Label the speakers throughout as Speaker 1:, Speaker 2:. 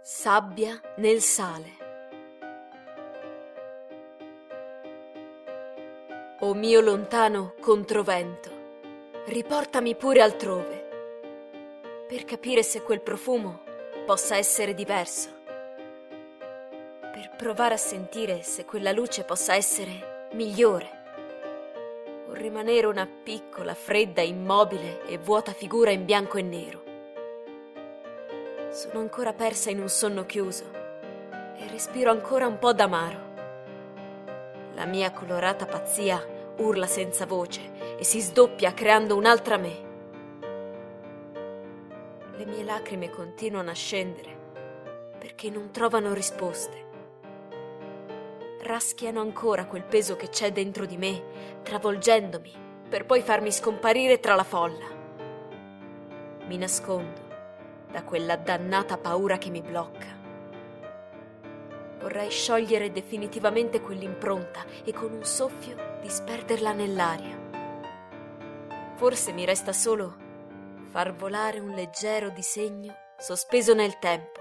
Speaker 1: Sabbia nel sale. O mio lontano controvento, riportami pure altrove, per capire se quel profumo possa essere diverso, per provare a sentire se quella luce possa essere migliore, o rimanere una piccola, fredda, immobile e vuota figura in bianco e nero. Sono ancora persa in un sonno chiuso e respiro ancora un po' d'amaro. La mia colorata pazzia urla senza voce e si sdoppia creando un'altra me. Le mie lacrime continuano a scendere perché non trovano risposte. Raschiano ancora quel peso che c'è dentro di me, travolgendomi per poi farmi scomparire tra la folla. Mi nascondo da quella dannata paura che mi blocca. Vorrei sciogliere definitivamente quell'impronta e con un soffio disperderla nell'aria. Forse mi resta solo far volare un leggero disegno sospeso nel tempo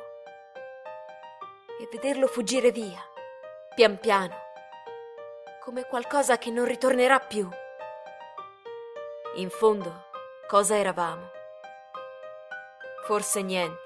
Speaker 1: e vederlo fuggire via, pian piano, come qualcosa che non ritornerà più. In fondo, cosa eravamo? Forse niente.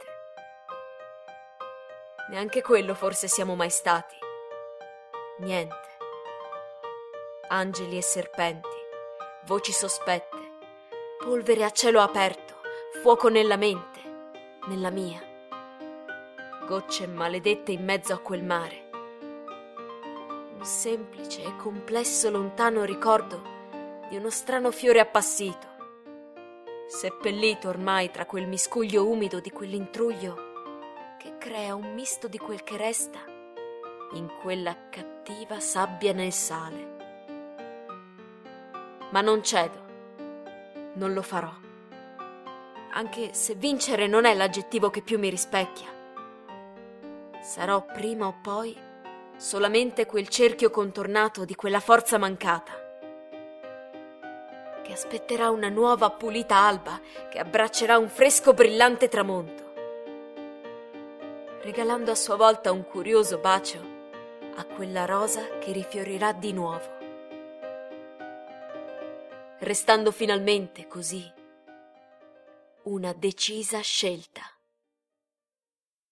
Speaker 1: Neanche quello forse siamo mai stati. Niente. Angeli e serpenti, voci sospette, polvere a cielo aperto, fuoco nella mente, nella mia. Gocce maledette in mezzo a quel mare. Un semplice e complesso lontano ricordo di uno strano fiore appassito, seppellito ormai tra quel miscuglio umido di quell'intruglio che crea un misto di quel che resta in quella cattiva sabbia nel sale. Ma non cedo, non lo farò, anche se vincere non è l'aggettivo che più mi rispecchia. Sarò prima o poi solamente quel cerchio contornato di quella forza mancata, che aspetterà una nuova pulita alba che abbraccerà un fresco brillante tramonto, regalando a sua volta un curioso bacio a quella rosa che rifiorirà di nuovo, restando finalmente così una decisa scelta.